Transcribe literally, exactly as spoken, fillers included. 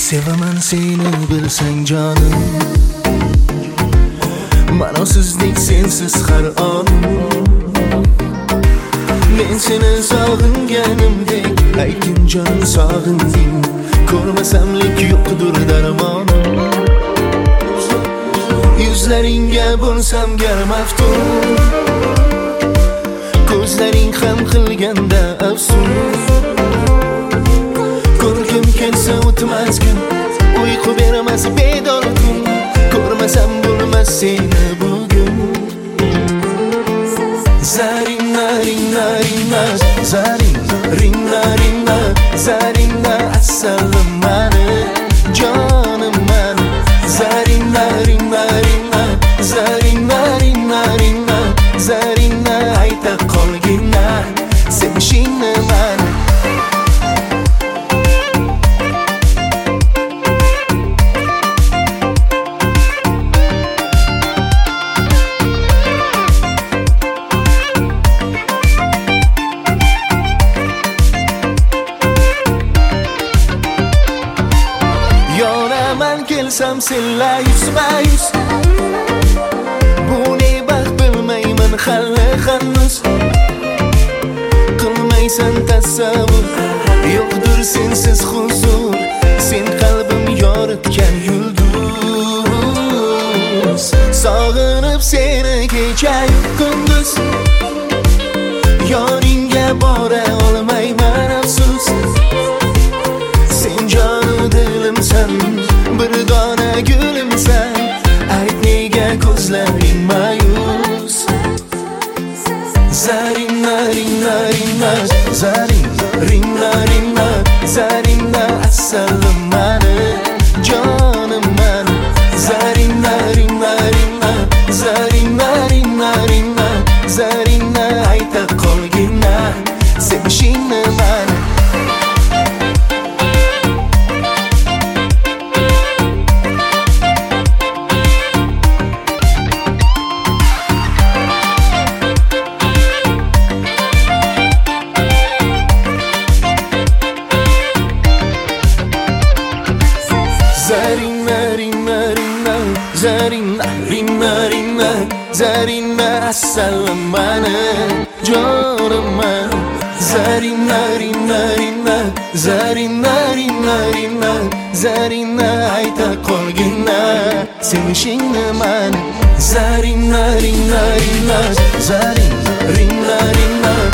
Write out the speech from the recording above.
Sevaman seni bilsang jonim, ma'nosizlik sensiz har on. Men seni sog'inganimdek ayting jonim sog'inding, ko'rmasamlik yo'qdir darmon. Yuzlaringga bo'lsam gar maftun, ko'zlaring ham qilganda afsus. Ko'rgim kelsa o'tmas kun, uyqu bermas bedor kun, ko'rmasam bo'lmas seni bugun. Zarina rina rina, zarina rina rina, zarina assalam mani jonim mani. Zarina rina rina, zarina rina rina, zarina ayta qolgina sevishingni mani. Kelsam senla yuzma yuz, bu ne baxt bilmayman hali hanuz. Qilmaysan tasavvur, yo'qdir sensiz huzur, sen qalbim yoritgan yulduz. Sog'inib seni kechayu kunduz, yoringga bora olmayman afsus. Sen jonu dilimsan, bir dona gulimsan, ayt nega ko'zlaring mayus. Zarina rina rina, zarina rina rina, zarina assalam mani jonim mani. Zarina rina rina, zarina rina rina, zarina ayta qolgina sevishingni mani. Zarina rina rina, zarina rina rina, zarina assalam mani jonim mani. Zarina rina rina, zarina rina rina, zarina ayta qolgina sevishingni mani. Zarina rina rina, zarina rina rina,